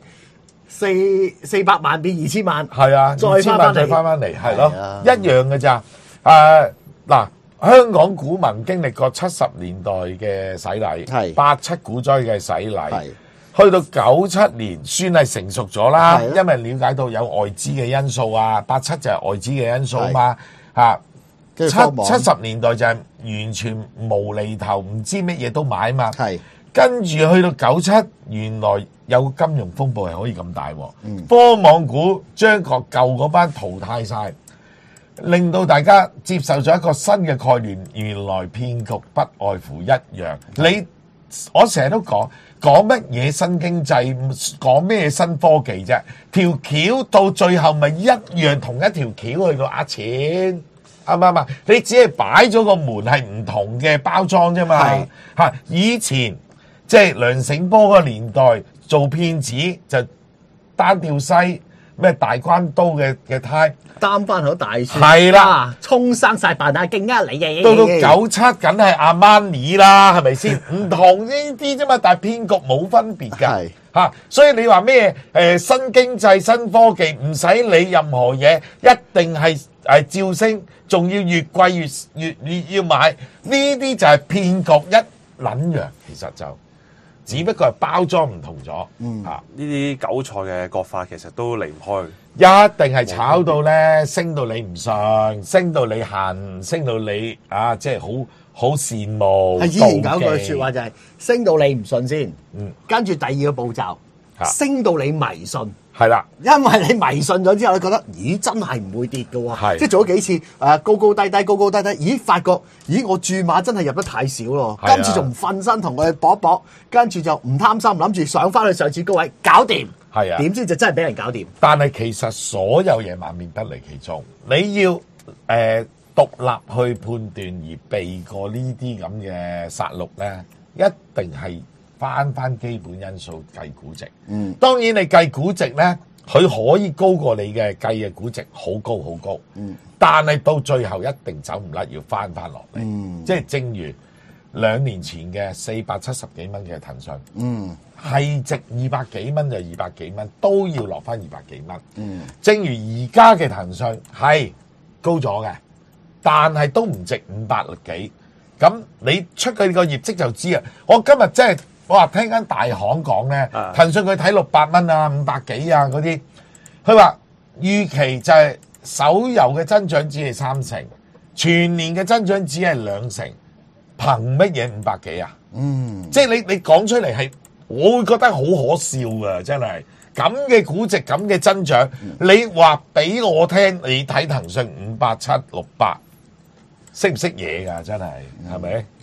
400萬變2000萬， 係啊，再翻嚟，係咯，一樣嘅咋。嗱，香港股民經歷過70年代嘅洗禮，87股災嘅洗禮，去到97年算係成熟咗啦，因為了解到有外資嘅因素啊，87就係外資嘅因素嘛，70年代就係完全無厘頭，唔知乜嘢都買嘛。跟住去到97，原來有金融風暴係可以咁大喎。科網股將個舊嗰班淘汰晒，令到大家接受咗一個新嘅概念。原來騙局不外乎一樣。我成日都講乜嘢新經濟，講咩新科技啫？條橋到最後咪一樣，同一條橋去到呃錢。啱唔啱啊？你只係擺咗個門係唔同嘅包裝啫嘛。以前即係梁醒波嗰個年代做騙子就單吊西咩大關刀嘅呔擔翻口大樹， 係啦， 衝生晒扮下勁啊你嘅。 到97梗係阿瑪尼啦，係咪先？唔同呢啲啫嘛，但係騙局冇分別㗎。所以你話咩新經濟新科技唔使理任何嘢，一定係照升，仲要越貴越要買，呢啲就係騙局一撚樣，其實就只不過係包裝唔同咗。 呢啲韭菜嘅割法其實都離唔開， 一定係炒到咧升到你唔信，升到你恨，升到你即係好羨慕。 以前講句説話就係升到你唔信先，跟住第二個步驟升到你迷信。 係啦， 因為你迷信咗之後，你覺得咦真係唔會跌嘅喎，即係做咗幾次高高低低，高高低低，咦發覺咦我注碼真係入得太少咯，今次仲唔瞓身同佢搏一搏，跟住就唔貪心，諗住上翻去上次高位搞掂，係啊，點知就真係俾人搞掂。 但係其實所有嘢萬變不離其宗，你要獨立去判斷而避過呢啲咁嘅殺戮咧，一定係翻基本因素計估值。當然你計估值咧，佢可以高過你嘅計嘅估值，好高好高。但係到最後一定走唔甩，要翻落嚟。即係正如2年前嘅470幾蚊嘅騰訊，係值200幾蚊就200幾蚊，都要落翻200幾蚊。正如而家嘅騰訊係高咗嘅，但係都唔值500幾。咁你出佢個業績就知啊！我今日真係我話聽間大行講咧，騰訊佢睇600蚊啊、500幾啊嗰啲，佢話預期就係手遊嘅增長只係3成，全年嘅增長只係2成，憑乜嘢500幾啊？即係你講出嚟係，我會覺得好可笑啊！真係咁嘅估值、咁嘅增長，你話俾我聽，你睇騰訊570、600。識唔識嘢㗎？真係係咪？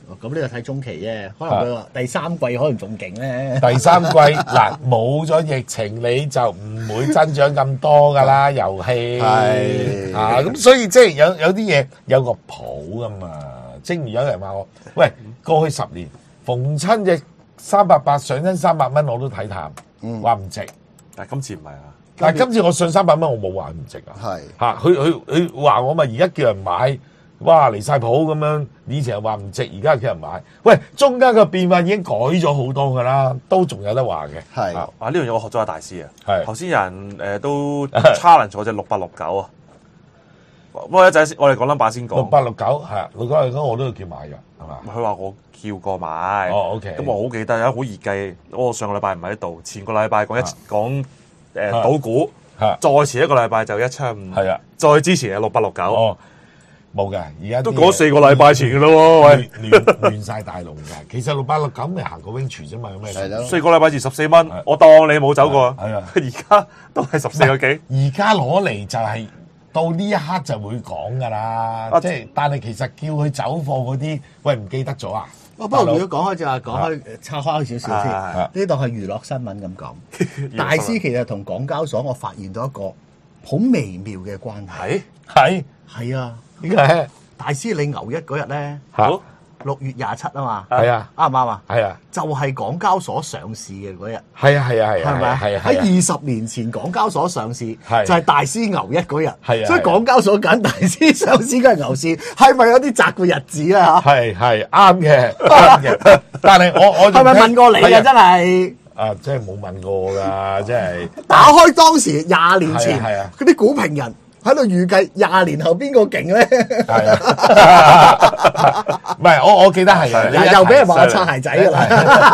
咁呢個睇中期啫，可能佢話第三季可能仲勁咧。 第三季嗱冇咗疫情，你就唔會增長咁多噶啦，遊戲係啊，咁所以即係有啲嘢有個譜噶嘛。正如有人話我，喂，過去10年逢親隻388上親300蚊我都睇淡，話唔值。 但係今次唔係啊。 但係今次我上300蚊，我冇話唔值啊。 係嚇，佢話我咪而家叫人買，哇離晒譜咁樣。以前又話唔值，而家叫人買。喂，中間嘅變化已經改咗好多㗎啦，都仲有得話嘅。 係呢樣嘢我學咗阿大師啊。 係頭先有人都 challenge 咗隻6869啊。不過一陣先，我哋講number先講。 6869係6869我都要叫買㗎，係嘛？ 佢話我叫過買。 哦，OK。 咁我好記得有好易計，我上個禮拜唔喺度，前個禮拜講賭股，再前一個禮拜就175， 係啊， 再之前係6869。 哦，冇嘅，而家都講4個禮拜前嘅咯喎，喂， 亂晒大龍嘅。其實6869咪行過 range 啫嘛，有咩事？ 係咯 4個禮拜前14蚊，我當你冇走過。 係啊， 而家都係14個幾。 而家攞嚟就係到呢一刻就會講㗎啦，即係但係其實叫佢走貨嗰啲，喂唔記得咗啊？ 不過如果講開就係講開拆開少少先，呢度係娛樂新聞咁講。大師其實同港交所，我發現到一個好微妙嘅關係。係啊， 點解？ 大師你牛一嗰日咧， 好 6月27啊嘛， 係啊， 啱唔啱啊？ 係啊， 就係港交所上市嘅嗰日。 係啊， 係咪？ 係啊， 喺20年前港交所上市，就係大師牛一嗰日。 係啊， 所以港交所揀大師上市嗰日牛市，係咪有啲擇個日子啊？嚇， 係啱嘅。但係我係咪問過你啊？真係啊，真係冇問過㗎，真係打開當時20年前係啊， 嗰啲股評人喺度預計20年後邊個勁咧？ 係啊，唔係我記得係啊， 又俾人話我擦鞋仔㗎啦。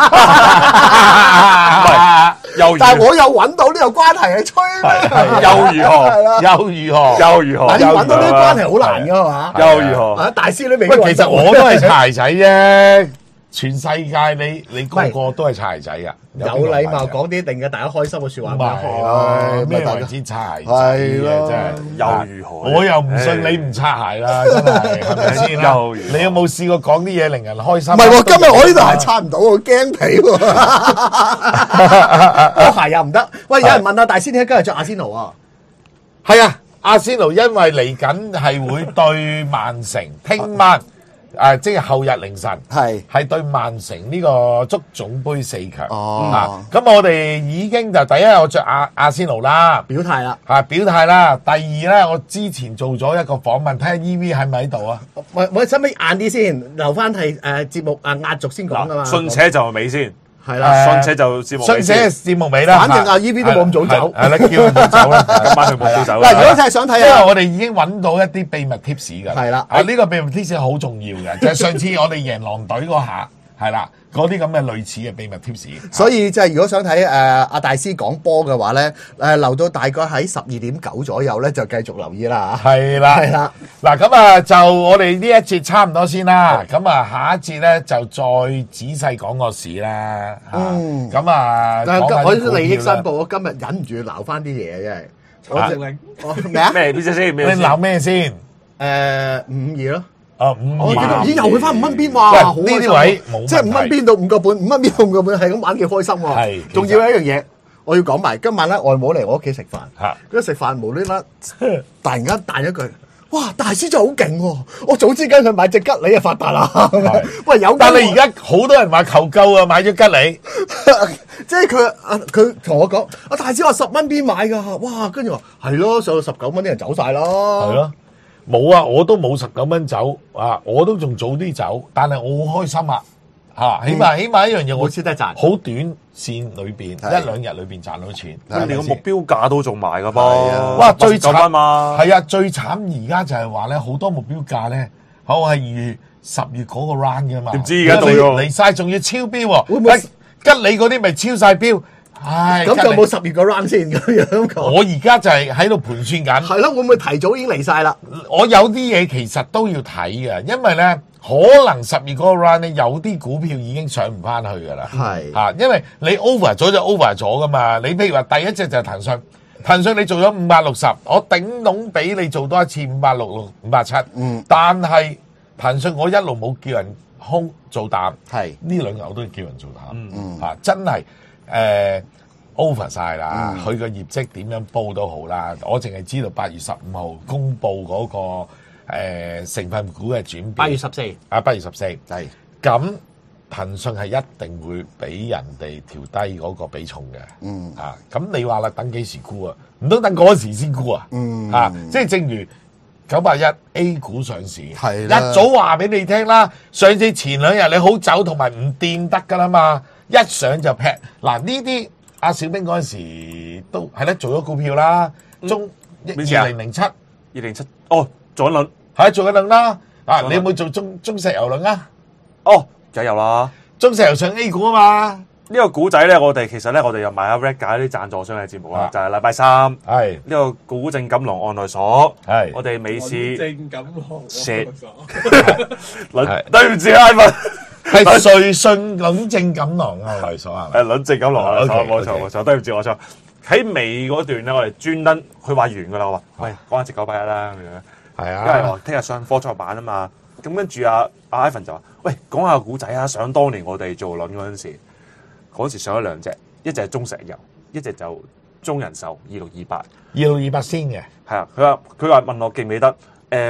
但係我又揾到呢個關係係吹咩？ 又如何？ 但係揾到呢啲關係好難㗎係嘛？ 又如何？ 大師都未。 喂，其實我都係擦鞋仔啫。全世界你個個都係擦鞋仔㗎， 有禮貌講啲定嘅大家開心嘅説話。 咪咩為之擦鞋仔係咯， 真係又如何？ 我又唔信你唔擦鞋啦，真係咪先？你有冇試過講啲嘢令人開心？ 唔係喎，今日我呢度係擦唔到喎，驚皮喎，波鞋又唔得。喂，有人問啊，大師點解今日着阿仙奴啊？ 係啊，阿仙奴因為嚟緊係會對曼城，聽晚。即係後日凌晨，係對曼城呢個足總杯4強。咁我哋已經就第一我着阿仙奴啦， 表態啦， 表態啦。第二咧，我之前做咗一個訪問，睇下 EV 係咪喺度啊？ 我使唔使晏啲先？留翻係節目壓軸先講噶嘛？ 順且就尾先。 係啦， 順且就節目尾， 順且節目尾啦。 反正阿 EV 都冇咁早走， 係啦，叫佢冇走啦。 今晚佢冇早走。 嗱，如果真係想睇， 因為我哋已經揾到一啲秘密 tips 㗎。 係啦， 呢個秘密 tips 好重要嘅，就係上次我哋贏狼隊嗰下，係啦，嗰啲咁嘅類似嘅秘密 tips。 所以即係如果想睇阿大師講波嘅話咧，留到大概喺12.9左右咧，就繼續留意啦嚇。 係啦。嗱咁啊，就我哋呢一節差唔多先啦。咁啊，下一節咧就再仔細講個市啦。咁啊， 我利益申報，我今日忍唔住鬧翻啲嘢，真係。咩啊？ 咩？邊隻先？ 你鬧咩先 ？5.2咯。 我見到咦又去翻5蚊邊喎，好開心！ 呢啲位冇即係5蚊邊到5個半，5蚊邊到5個半，係咁玩幾開心喎。係，仲要有一樣嘢，我要講埋。今晚咧外母嚟我屋企食飯，跟住食飯無端端突然間彈一句：哇！大師真係好勁喎！我早知跟佢買隻吉利啊發達啦！喂，有但係而家好多人話求救啊，買咗吉利。 即係佢同我講：大師話10蚊邊買㗎？哇！跟住話係咯，上到19蚊啲人走晒啦。係咯。 冇啊！我都冇19蚊走啊！我都仲早啲走，但係我好開心啊！起碼一樣嘢，我先得賺。 好短線裏邊1-2日裏邊賺到錢。 你個目標價都仲賣㗎噃。 哇！最慘嘛， 係啊！最慘而家就係話咧，好多目標價咧，係10月嗰個 round 㗎嘛。 點知而家到咗嚟曬，仲要超標喎！會唔會吉利嗰啲咪超曬標？唉， 咁就冇10月個 round 先咁樣講。 我而家就係喺度盤算緊。 係咯，會唔會提早已經嚟晒啦？ 我有啲嘢其實都要睇嘅，因為咧可能10月嗰個 round 咧有啲股票已經上唔翻去㗎啦。係因為你 over 咗就 over 咗㗎嘛。你譬如話第一隻就係騰訊，騰訊你做咗560，我頂籠俾你做多一次566、570。但係騰訊我一路冇叫人空做淡， 係呢兩日我都叫人做淡，真係over 晒啦。佢個業績點樣煲都好啦，我淨係知道8月15號公佈嗰個成分股嘅轉變。 8月14 8月14 係咁。騰訊係一定會俾人哋調低嗰個比重嘅，咁你話啦，等幾時沽啊？唔通等嗰時先沽啊？即係正如981 A 股上市，一早話俾你聽啦，上市前2日你好走同埋唔掂得噶啦嘛，一上就劈。嗱呢啲阿小兵嗰陣時都係咧做咗股票啦，中2007 哦，做緊輪係做緊輪啦，你有冇做中石油輪啊？ 哦。梗有啦， 中石油上 A 股啊嘛， 呢個股仔咧，我哋其實咧，我哋又買阿 Red 解啲贊助商嘅節目啦，就係禮拜3，係呢個古正錦囊案內所，係我哋美市正錦囊案內所，對唔住，Ivan， 係瑞信輪正錦囊案內所係咪？ 輪正錦囊案內所，冇錯，對唔住，我錯。喺尾嗰段咧，我哋專登佢話完噶啦，我話喂，講下隻981啦咁樣，係啊，因為我聽日上科創板啊嘛。咁跟住阿 Ivan 就話：喂，講下古仔啊！想當年我哋做輪嗰陣時上咗2隻，一隻係中石油，一隻就中人壽2628 先嘅。 係啊，佢話問我記唔記得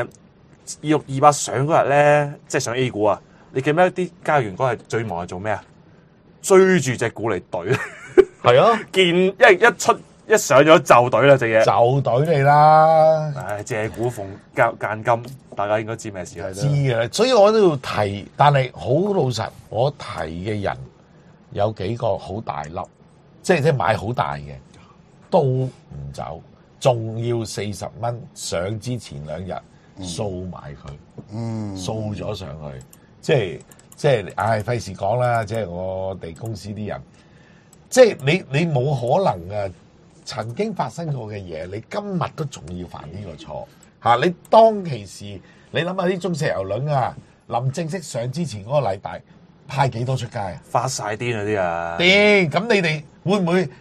2628上嗰日咧，即係上 A 股啊！你記唔記得啲交易員嗰日最忙係做咩啊？追住隻股嚟懟，係啊！因為一上咗就懟啦隻嘢， 就懟你啦！ 唉，借股逢間金，大家應該知咩事啦？ 知嘅，所以我都要提，但係好老實，我提嘅人有幾個好大粒，即係買好大嘅都唔走，仲要40蚊上之前2日掃埋佢，掃咗上去，即係，唉，費事講啦，即係我哋公司啲人，即係你冇可能啊！曾經發生過嘅嘢，你今日都仲要犯呢個錯嚇！你當其時，你諗下啲中石油輪啊，臨正式上之前嗰個禮拜派幾多出街啊？ 發晒癲嗰啲啊！ 癲！咁你哋會唔會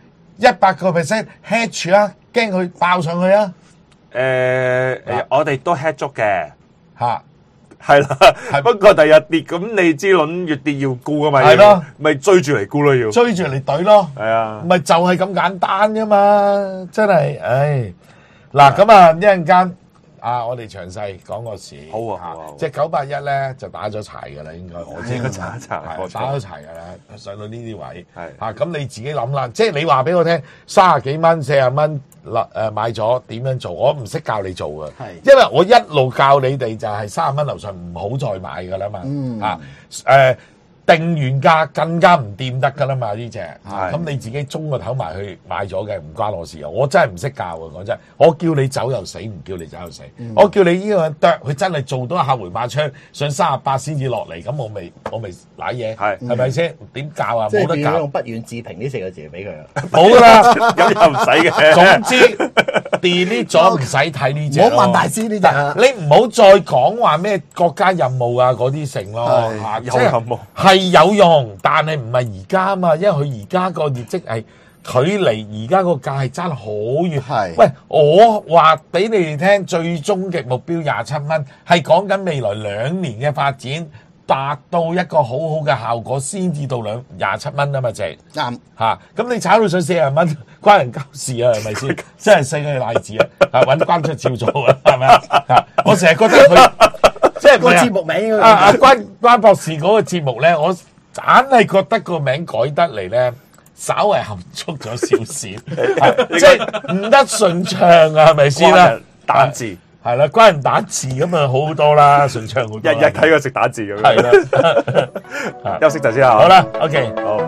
100% hedge 啊？驚佢爆上去啊？ 我哋都 hedge 足嘅嚇。 係啦，不過第日跌，咁你知輪越跌要沽噶嘛？ 係咯， 咪追住嚟沽咯，要追住嚟懟咯。 係啊， 咪就係咁簡單啫嘛，真係，唉，嗱咁啊，一陣間我哋詳細講個市。 好啊， 即係981咧就打咗柴噶啦，應該我知應該打柴打咗柴噶啦，上到呢啲位係咁你自己諗啦，即係你話俾我聽，30幾蚊、40蚊。買咗點樣做？我唔識教你做嘅，因為我一路教你哋就係30蚊樓上唔好再買噶啦嘛，定完價更加唔掂得噶啦嘛呢隻，咁你自己中個頭埋去買咗嘅唔關我事啊！我真係唔識教啊！講真，我叫你走又死，唔叫你走又死。我叫你呢個人啄，佢真係做到一下回馬槍上38先至落嚟，咁我未瀨嘢，係咪先？點教啊？冇得教。 用不遠自評呢4個字俾佢啊！ 冇啦， 咁又唔使嘅。 總之 delete 咗唔使睇呢隻。 唔好問大師呢隻。 你唔好再講話咩國家任務啊嗰啲成咯， 有任務係有用，但係唔係而家啊嘛，因為佢而家個業績係距離而家個價係爭好遠。係，喂，我話俾你哋聽，最終極目標27蚊，係講緊未來2年嘅發展，達到一個好好嘅效果，先至到27蚊啊嘛，就係啱嚇。咁你炒到上40蚊，關人交事啊，係咪先？真係世界賴字啊！揾關出照做啊，係咪啊？我成日覺得佢即係個節目名關博士嗰個節目咧，我硬係覺得個名改得嚟咧，稍為含蓄咗少少，即係唔得順暢啊，係咪先啦？ 打字係啦，關人打字咁啊，好好多啦，順暢好多。 日日睇佢食打字咁樣。 係啦， 休息陣先啊。 好啦 ，OK， 好。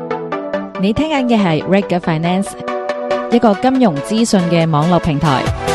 你聽緊嘅係 Reg Finance，一個金融資訊嘅網絡平台。